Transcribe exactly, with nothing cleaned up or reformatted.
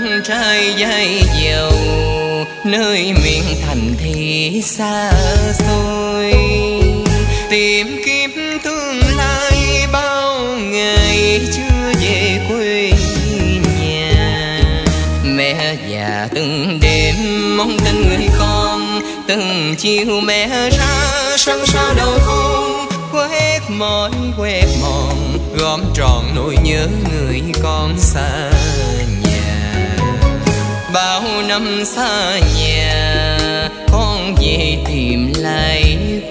trai dây dầu nơi miền thành thị xa xôi, tìm kiếm tương lai bao ngày chưa về quê nhà. Mẹ già từng đêm mong tin người con, từng chiều mẹ ra sân sau đầu thôn, quét mỏi quét mòn gom tròn nỗi nhớ người con xa nhà. Bao năm xa nhà con về tìm lại